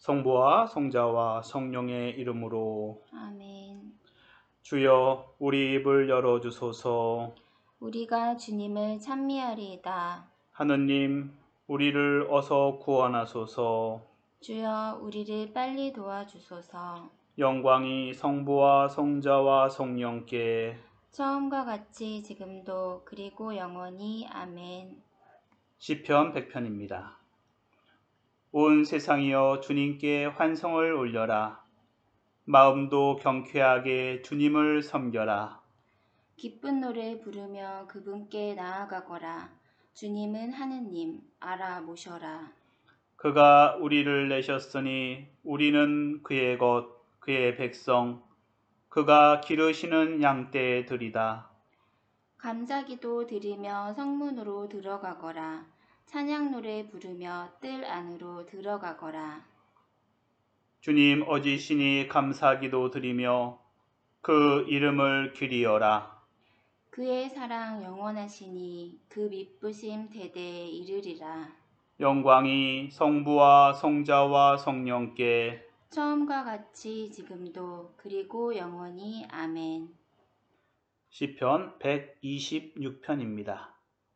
성부와 성자와 성령의 이름으로. 아멘. 주여 우리 입을 열어주소서. 우리가 주님을 찬미하리이다. 하느님 우리를 어서 구원하소서. 주여 우리를 빨리 도와주소서. 영광이 성부와 성자와 성령께 처음과 같이 지금도 그리고 영원히 아멘. 시편 100편입니다. 온 세상이여 주님께 환성을 올려라. 마음도 경쾌하게 주님을 섬겨라. 기쁜 노래 부르며 그분께 나아가거라. 주님은 하느님 알아보셔라. 그가 우리를 내셨으니 우리는 그의 것 그의 백성 그가 기르시는 양떼들이다. 감사기도 드리며 성문으로 들어가거라. 찬양 노래 부르며 뜰 안으로 들어가거라. 주님 어지시니 감사기도 드리며 그 이름을 기리어라. 그의 사랑 영원하시니 그 미쁘심 대대에 이르리라. 영광이 성부와 성자와 성령께 처음과 같이 지금도 그리고 영원히 아멘. 시편 126편입니다.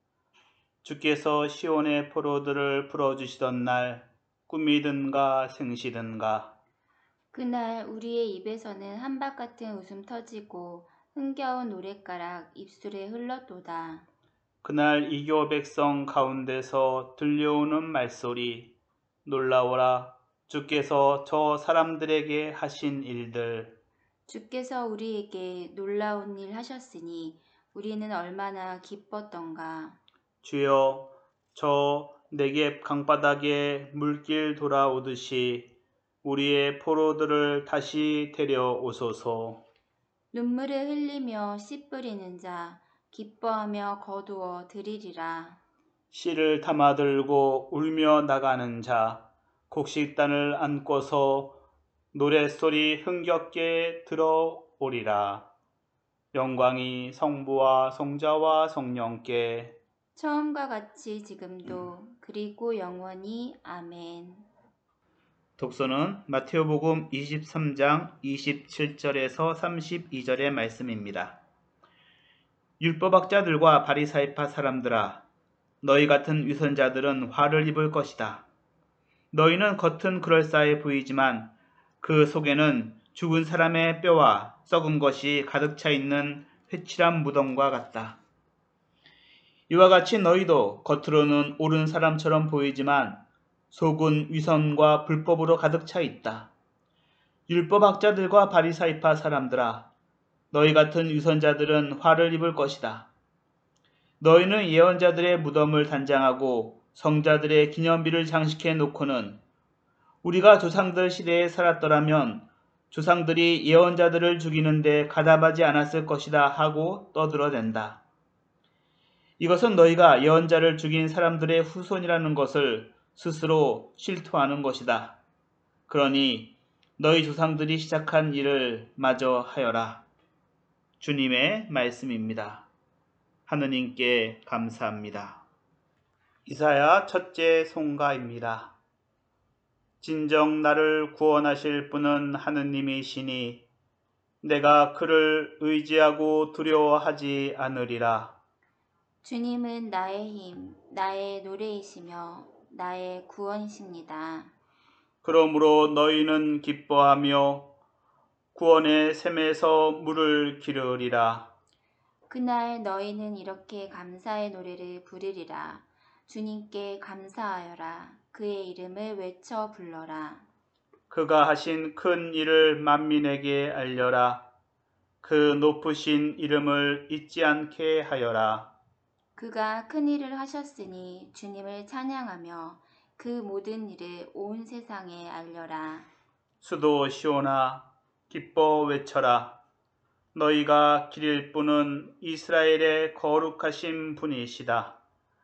주께서 시온의 포로들을 풀어주시던 날 꿈이든가 생시든가 그날 우리의 입에서는 한박 같은 웃음 터지고 흥겨운 노랫가락 입술에 흘렀도다. 그날 이교 백성 가운데서 들려오는 말소리 놀라워라 주께서 저 사람들에게 하신 일들. 주께서 우리에게 놀라운 일 하셨으니 우리는 얼마나 기뻤던가. 주여 저 네겝 강바닥에 물길 돌아오듯이 우리의 포로들을 다시 데려오소서. 눈물을 흘리며 씨 뿌리는 자 기뻐하며 거두어 드리리라. 씨를 담아 들고 울며 나가는 자 곡식단을 안고서 노랫소리 흥겹게 들어오리라. 영광이 성부와 성자와 성령께 처음과 같이 지금도 그리고 영원히 아멘. 독서는 마태오복음 23장 27절에서 32절의 말씀입니다. 율법학자들과 바리사이파 사람들아, 너희 같은 위선자들은 화를 입을 것이다. 너희는 겉은 그럴싸해 보이지만 그 속에는 죽은 사람의 뼈와 썩은 것이 가득 차 있는 회칠한 무덤과 같다. 이와 같이 너희도 겉으로는 옳은 사람처럼 보이지만 속은 위선과 불법으로 가득 차 있다. 율법학자들과 바리사이파 사람들아, 너희 같은 위선자들은 화를 입을 것이다. 너희는 예언자들의 무덤을 단장하고 성자들의 기념비를 장식해 놓고는 우리가 조상들 시대에 살았더라면 조상들이 예언자들을 죽이는데 가담하지 않았을 것이다 하고 떠들어댄다. 이것은 너희가 예언자를 죽인 사람들의 후손이라는 것을 스스로 실토하는 것이다. 그러니 너희 조상들이 시작한 일을 마저 하여라. 주님의 말씀입니다. 하느님께 감사합니다. 이사야 첫째 송가입니다. 진정 나를 구원하실 분은 하느님이시니 내가 그를 의지하고 두려워하지 않으리라. 주님은 나의 힘, 나의 노래이시며 나의 구원이십니다. 그러므로 너희는 기뻐하며 구원의 샘에서 물을 기르리라. 그날 너희는 이렇게 감사의 노래를 부르리라. 주님께 감사하여라. 그의 이름을 외쳐 불러라. 그가 하신 큰 일을 만민에게 알려라. 그 높으신 이름을 잊지 않게 하여라. 그가 큰 일을 하셨으니 주님을 찬양하며 그 모든 일을 온 세상에 알려라. 수도 시온아 기뻐 외쳐라. 너희가 기릴 분은 이스라엘의 거룩하신 분이시다.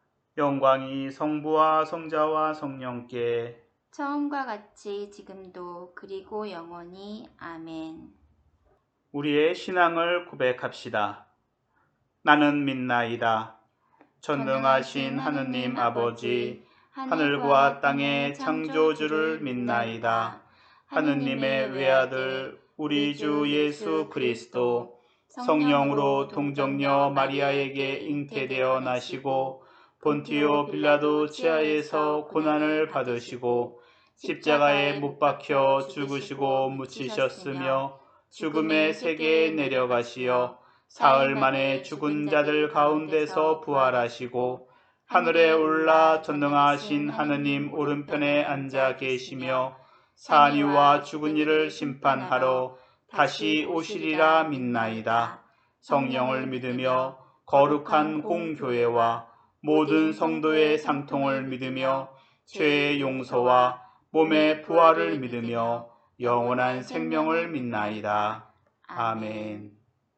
영광이 성부와 성자와 성령께 처음과 같이 지금도 그리고 영원히 아멘. 우리의 신앙을 고백합시다. 나는 믿나이다. 전능하신 하느님 아버지, 하늘과 땅의 창조주를 믿나이다. 하느님의 외아들 우리 주 예수 그리스도 성령으로 동정녀 마리아에게 잉태되어 나시고 본티오 빌라도 치하에서 고난을 받으시고 십자가에 못 박혀 죽으시고 묻히셨으며 죽음의 세계에 내려가시어 사흘 만에 죽은 자들 가운데서 부활하시고 하늘에 올라 전능하신 하느님 오른편에 앉아 계시며 산 이와 죽은 이를 심판하러 다시 오시리라 믿나이다. 성령을 믿으며 거룩한 공교회와 모든 성도의 상통을 믿으며 죄의 용서와 몸의 부활을 믿으며 영원한 생명을 믿나이다. 아멘.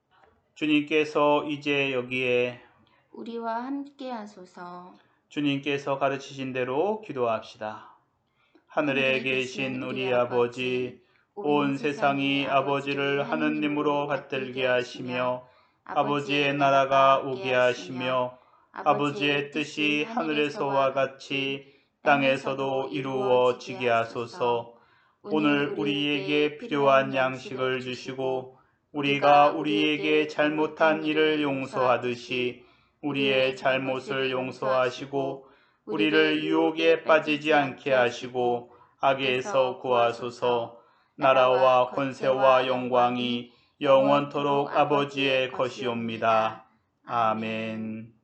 주님께서 이제 여기에 우리와 함께 하소서. 주님께서 가르치신 대로 기도합시다. 하늘에 계신 우리 아버지, 온 세상이 아버지를 하느님으로 받들게 하시며 아버지의 나라가 오게 하시며 아버지의 뜻이 하늘에서와 같이 땅에서도 이루어지게 하소서. 오늘 우리에게 필요한 양식을 주시고 우리가 우리에게 잘못한 일을 용서하듯이 우리의 잘못을 용서하시고 우리를 유혹에 빠지지 않게 하시고 악에서 구하소서. 나라와 권세와 영광이 영원토록 아버지의 것이옵니다. 아멘.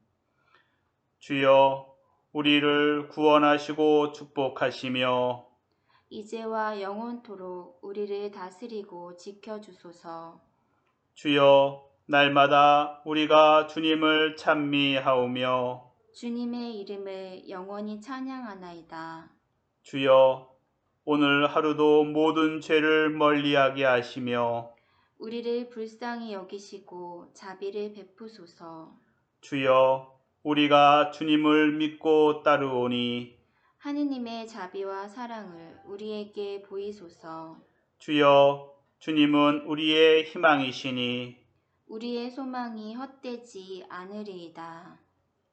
주여, 우리를 구원하시고 축복하시며 이제와 영원토록 우리를 다스리고 지켜주소서. 주여, 날마다 우리가 주님을 찬미하오며 주님의 이름을 영원히 찬양하나이다. 주여, 오늘 하루도 모든 죄를 멀리하게 하시며 우리를 불쌍히 여기시고 자비를 베푸소서. 주여, 우리가 주님을 믿고 따르오니 하느님의 자비와 사랑을 우리에게 보이소서. 주여, 주님은 우리의 희망이시니 우리의 소망이 헛되지 않으리이다.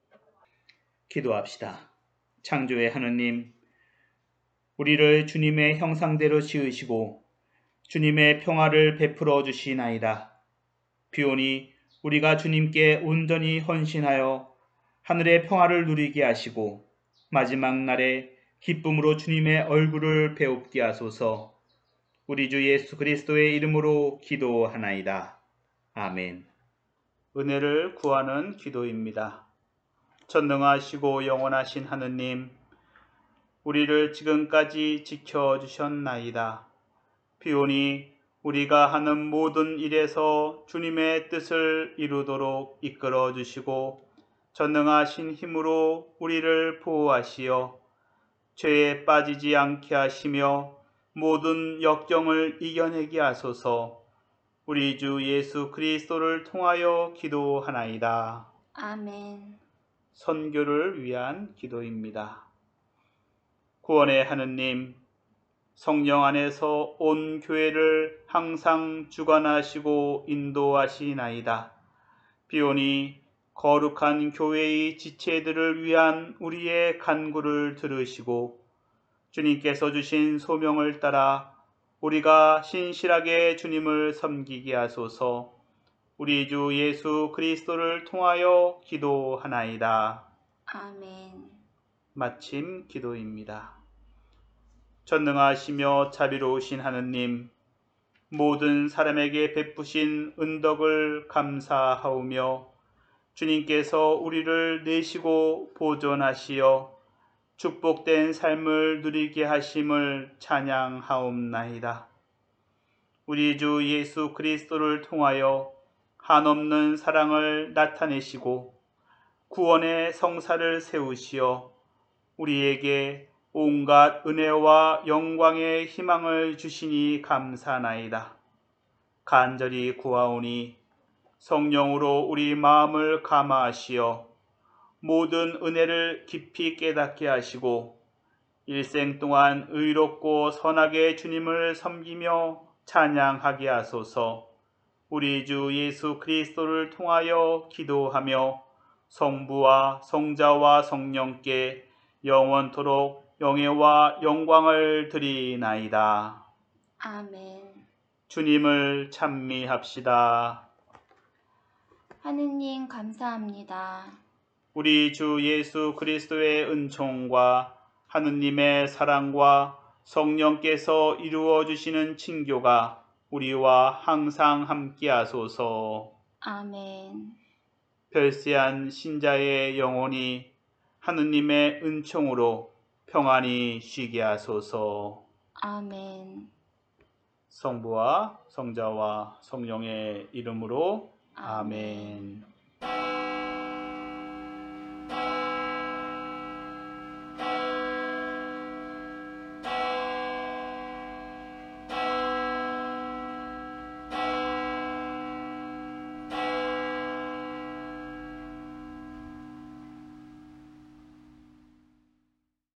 기도합시다. 창조의 하느님, 우리를 주님의 형상대로 지으시고 주님의 평화를 베풀어 주시나이다. 비오니 우리가 주님께 온전히 헌신하여 하늘의 평화를 누리게 하시고 마지막 날에 기쁨으로 주님의 얼굴을 배웁게 하소서. 우리 주 예수 그리스도의 이름으로 기도하나이다. 아멘. 은혜를 구하는 기도입니다. 전능하시고 영원하신 하느님, 우리를 지금까지 지켜주셨나이다. 비오니 우리가 하는 모든 일에서 주님의 뜻을 이루도록 이끌어 주시고 전능하신 힘으로 우리를 보호하시어 죄에 빠지지 않게 하시며 모든 역경을 이겨내게 하소서. 우리 주 예수 그리스도를 통하여 기도하나이다. 아멘. 선교를 위한 기도입니다. 구원의 하느님, 성령 안에서 온 교회를 항상 주관하시고 인도하시나이다. 비오니 거룩한 교회의 지체들을 위한 우리의 간구를 들으시고 주님께서 주신 소명을 따라 우리가 신실하게 주님을 섬기게 하소서. 우리 주 예수 그리스도를 통하여 기도하나이다. 아멘. 마침 기도입니다. 전능하시며 자비로우신 하느님, 모든 사람에게 베푸신 은덕을 감사하오며 주님께서 우리를 내시고 보존하시어 축복된 삶을 누리게 하심을 찬양하옵나이다. 우리 주 예수 그리스도를 통하여 한없는 사랑을 나타내시고 구원의 성사를 세우시어 우리에게 온갖 은혜와 영광의 희망을 주시니 감사나이다. 간절히 구하오니 성령으로 우리 마음을 감화하시어 모든 은혜를 깊이 깨닫게 하시고 일생 동안 의롭고 선하게 주님을 섬기며 찬양하게 하소서. 우리 주 예수 그리스도를 통하여 기도하며 성부와 성자와 성령께 영원토록 영예와 영광을 드리나이다. 아멘. 주님을 찬미합시다. 하느님 감사합니다. 우리 주 예수 그리스도의 은총과 하느님의 사랑과 성령께서 이루어 주시는 친교가 우리와 항상 함께하소서. 아멘. 별세한 신자의 영혼이 하느님의 은총으로 평안히 쉬게 하소서. 아멘. 성부와 성자와 성령의 이름으로 아멘. 아멘.